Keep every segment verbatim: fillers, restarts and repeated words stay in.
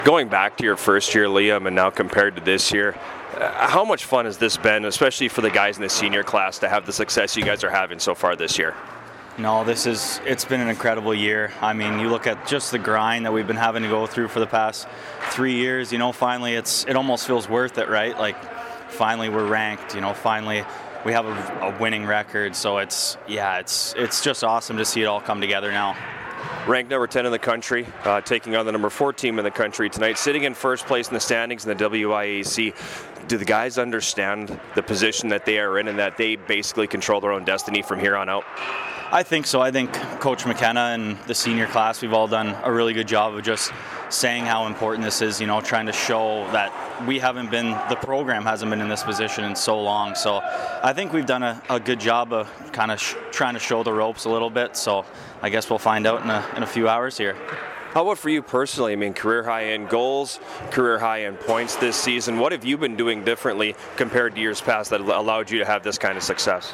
Going back to your first year, Liam, and now compared to this year, uh, how much fun has this been, especially for the guys in the senior class, to have the success you guys are having so far this year? No, this is, it's been an incredible year. I mean, you look at just the grind that we've been having to go through for the past three years, you know, finally it's, it almost feels worth it, right? Like, finally we're ranked, you know, finally we have a, a winning record. So it's, yeah, it's, it's just awesome to see it all come together now. Ranked number ten in the country, uh, taking on the number four team in the country tonight, sitting in first place in the standings in the W I A C. Do the guys understand the position that they are in and that they basically control their own destiny from here on out? I think so. I think Coach McKenna and the senior class, we've all done a really good job of just saying how important this is, you know, trying to show that we haven't been, the program hasn't been in this position in so long. So I think we've done a, a good job of kind of sh- trying to show the ropes a little bit. So I guess we'll find out in a, in a few hours here. How about for you personally? I mean, career high in goals, career high in points this season. What have you been doing differently compared to years past that allowed you to have this kind of success?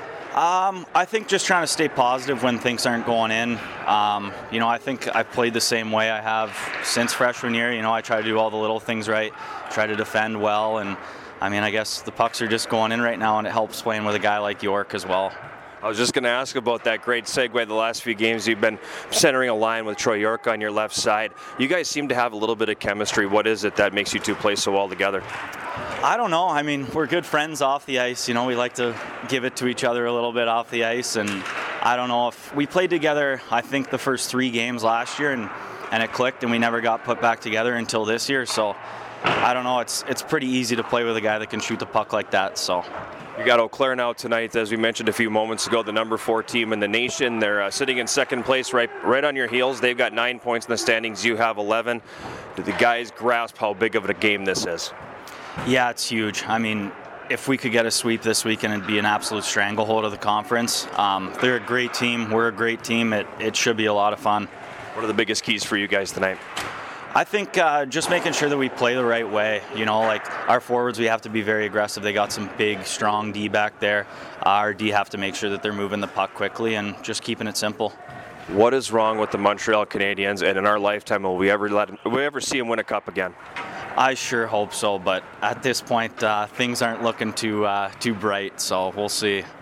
Um, I think just trying to stay positive when things aren't going in. Um, you know, I think I've played the same way I have since freshman year. You know, I try to do all the little things right, try to defend well, and I mean, I guess the pucks are just going in right now, and it helps playing with a guy like York as well. I was just going to ask about that great segue. The last few games you've been centering a line with Troy York on your left side. You guys seem to have a little bit of chemistry. What is it that makes you two play so well together? I don't know. I mean, we're good friends off the ice. You know, we like to give it to each other a little bit off the ice. And I don't know if we played together, I think, the first three games last year, and, and it clicked, and we never got put back together until this year. So I don't know. It's it's pretty easy to play with a guy that can shoot the puck like that. So. You got Eau Claire now tonight, as we mentioned a few moments ago, the number four team in the nation. They're uh, sitting in second place right right on your heels. They've got nine points in the standings. You have eleven. Do the guys grasp how big of a game this is? Yeah, it's huge. I mean, if we could get a sweep this weekend, it'd be an absolute stranglehold of the conference. Um, they're a great team. We're a great team. It, it should be a lot of fun. What are the biggest keys for you guys tonight? I think uh, just making sure that we play the right way. You know, like our forwards, we have to be very aggressive. They got some big, strong D back there. Our D have to make sure that they're moving the puck quickly and just keeping it simple. What is wrong with the Montreal Canadiens, and in our lifetime, will we ever let will we ever see them win a cup again? I sure hope so, but at this point, uh, things aren't looking too uh, too bright. So we'll see.